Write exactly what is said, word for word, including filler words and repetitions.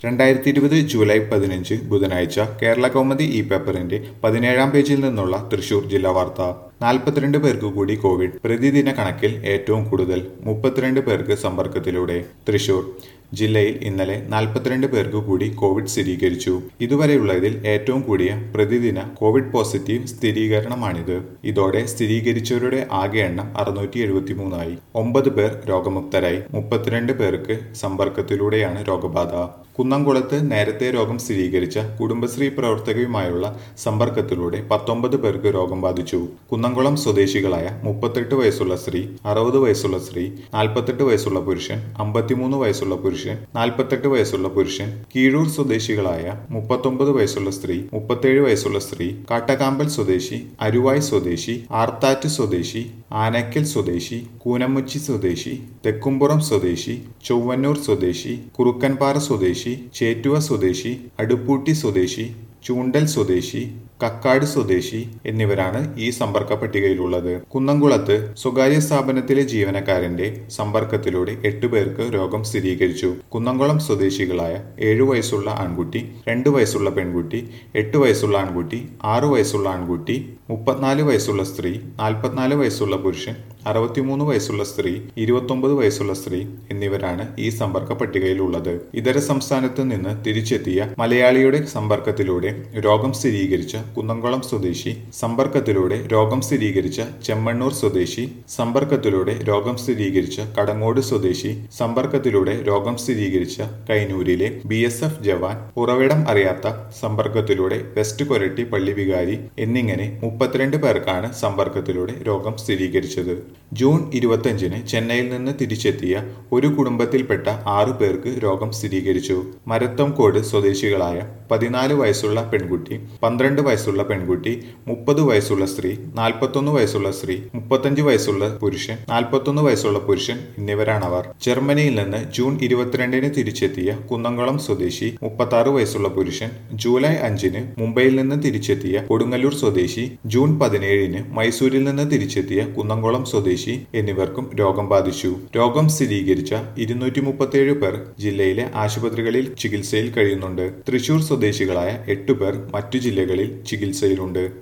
രണ്ടായിരത്തി ഇരുപത് ജൂലൈ പതിനഞ്ച് ബുധനാഴ്ച കേരള കൗമുദി ഇ പേപ്പറിന്റെ പതിനേഴാം പേജിൽ നിന്നുള്ള തൃശൂർ ജില്ലാ വാർത്ത. നാൽപ്പത്തിരണ്ട് പേർക്ക് കൂടി കോവിഡ്. പ്രതിദിന കണക്കിൽ ഏറ്റവും കൂടുതൽ മുപ്പത്തിരണ്ട് പേർക്ക് സമ്പർക്കത്തിലൂടെ. തൃശൂർ ജില്ലയിൽ ഇന്നലെ നാൽപ്പത്തിരണ്ട് പേർക്ക് കൂടി കോവിഡ് സ്ഥിരീകരിച്ചു. ഇതുവരെയുള്ളതിൽ ഏറ്റവും കൂടിയ പ്രതിദിന കോവിഡ് പോസിറ്റീവ് സ്ഥിരീകരണമാണിത്. ഇതോടെ സ്ഥിരീകരിച്ചവരുടെ ആകെ എണ്ണം അറുന്നൂറ്റി എഴുപത്തി മൂന്നായി. ഒമ്പത് പേർ രോഗമുക്തരായി. മുപ്പത്തിരണ്ട് പേർക്ക് സമ്പർക്കത്തിലൂടെയാണ് രോഗബാധ. കുന്നംകുളത്ത് നേരത്തെ രോഗം സ്ഥിരീകരിച്ച കുടുംബശ്രീ പ്രവർത്തകയുമായുള്ള സമ്പർക്കത്തിലൂടെ പത്തൊമ്പത് പേർക്ക് രോഗം ബാധിച്ചു. കുന്നംകുളം സ്വദേശികളായ മുപ്പത്തെട്ട് വയസ്സുള്ള സ്ത്രീ, അറുപത് വയസ്സുള്ള സ്ത്രീ, നാൽപ്പത്തെട്ട് വയസ്സുള്ള പുരുഷൻ, അമ്പത്തിമൂന്ന് വയസ്സുള്ള പുരുഷൻ, നാൽപ്പത്തെട്ട് വയസ്സുള്ള പുരുഷൻ, കീഴൂർ സ്വദേശികളായ മുപ്പത്തൊമ്പത് വയസ്സുള്ള സ്ത്രീ, മുപ്പത്തേഴ് വയസ്സുള്ള സ്ത്രീ, കാട്ടകാമ്പൽ സ്വദേശി, അരുവായ് സ്വദേശി, ആർത്താറ്റ് സ്വദേശി, ആനക്കൽ സ്വദേശി, കൂനമുച്ചി സ്വദേശി, തെക്കുംപുറം സ്വദേശി, ചൊവ്വന്നൂർ സ്വദേശി, കുറുക്കൻപാറ സ്വദേശി, ചേറ്റുവ സ്വദേശി, അടുപ്പൂട്ടി സ്വദേശി, ചൂണ്ടൽ സ്വദേശി, കക്കാട് സ്വദേശി എന്നിവരാണ് ഈ സമ്പർക്ക പട്ടികയിലുള്ളത്. കുന്നംകുളത്ത് സ്വകാര്യ സ്ഥാപനത്തിലെ ജീവനക്കാരന്റെ സമ്പർക്കത്തിലൂടെ എട്ട് പേർക്ക് രോഗം സ്ഥിരീകരിച്ചു. കുന്നംകുളം സ്വദേശികളായ ഏഴു വയസ്സുള്ള ആൺകുട്ടി, രണ്ട് വയസ്സുള്ള പെൺകുട്ടി, എട്ട് വയസ്സുള്ള ആൺകുട്ടി, ആറു വയസ്സുള്ള ആൺകുട്ടി, മുപ്പത്തിനാല് വയസ്സുള്ള സ്ത്രീ, നാൽപ്പത്തിനാല് വയസ്സുള്ള പുരുഷൻ, അറുപത്തിമൂന്ന് വയസ്സുള്ള സ്ത്രീ, ഇരുപത്തൊമ്പത് വയസ്സുള്ള സ്ത്രീ എന്നിവരാണ് ഈ സമ്പർക്ക പട്ടികയിലുള്ളത്. ഇതര സംസ്ഥാനത്ത് നിന്ന് തിരിച്ചെത്തിയ മലയാളിയുടെ സമ്പർക്കത്തിലൂടെ രോഗം സ്ഥിരീകരിച്ച കുന്നംകുളം സ്വദേശി, സമ്പർക്കത്തിലൂടെ രോഗം സ്ഥിരീകരിച്ച ചെമ്മണ്ണൂർ സ്വദേശി, സമ്പർക്കത്തിലൂടെ രോഗം സ്ഥിരീകരിച്ച കടങ്ങോട് സ്വദേശി, സമ്പർക്കത്തിലൂടെ രോഗം സ്ഥിരീകരിച്ച കൈനൂരിലെ ബി എസ് എഫ് ജവാൻ, ഉറവിടം അറിയാത്ത സമ്പർക്കത്തിലൂടെ വെസ്റ്റ് കൊരട്ടി പള്ളി വികാരി എന്നിങ്ങനെ മുപ്പത്തിരണ്ട് പേർക്കാണ് സമ്പർക്കത്തിലൂടെ രോഗം സ്ഥിരീകരിച്ചത്. ജൂൺ ഇരുപത്തിയഞ്ചിന് ചെന്നൈയിൽ നിന്ന് തിരിച്ചെത്തിയ ഒരു കുടുംബത്തിൽപ്പെട്ട ആറു പേർക്ക് രോഗം സ്ഥിരീകരിച്ചു. മരത്തംകോട് സ്വദേശികളായ പതിനാല് വയസ്സുള്ള പെൺകുട്ടി, പന്ത്രണ്ട് വയസ്സുള്ള പെൺകുട്ടി, മുപ്പത് വയസ്സുള്ള സ്ത്രീ, നാൽപ്പത്തൊന്ന് വയസ്സുള്ള സ്ത്രീ, മുപ്പത്തഞ്ച് വയസ്സുള്ള പുരുഷൻ, നാൽപ്പത്തൊന്ന് വയസ്സുള്ള പുരുഷൻ എന്നിവരാണവർ. ജർമ്മനിയിൽ നിന്ന് ജൂൺ ഇരുപത്തിരണ്ടിന് തിരിച്ചെത്തിയ കുന്നംകുളം സ്വദേശി മുപ്പത്തി ആറ് വയസ്സുള്ള പുരുഷൻ, ജൂലൈ അഞ്ചിന് മുംബൈയിൽ നിന്ന് തിരിച്ചെത്തിയ കൊടുങ്ങല്ലൂർ സ്വദേശി, ജൂൺ പതിനേഴിന് മൈസൂരിൽ നിന്ന് തിരിച്ചെത്തിയ കുന്നംകുളം സ്വദേശി എന്നിവർക്കും രോഗം ബാധിച്ചു. രോഗം സ്ഥിരീകരിച്ച ഇരുന്നൂറ്റി മുപ്പത്തിയേഴ് പേർ ജില്ലയിലെ ആശുപത്രികളിൽ ചികിത്സയിൽ കഴിയുന്നുണ്ട്. തൃശൂർ സ്വദേശികളായ എട്ടു പേർ മറ്റു ജില്ലകളിൽ ചികിത്സയിലുണ്ട്.